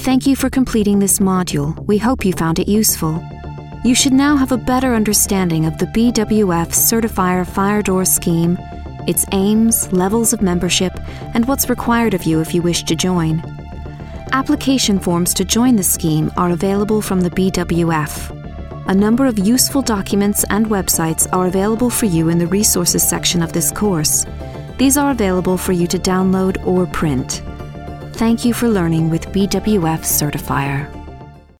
Thank you for completing this module. We hope you found it useful. You should now have a better understanding of the BWF Certifier Fire Door Scheme, its aims, levels of membership, and what's required of you if you wish to join. Application forms to join the scheme are available from the BWF. A number of useful documents and websites are available for you in the resources section of this course. These are available for you to download or print. Thank you for learning with BWF Certifier.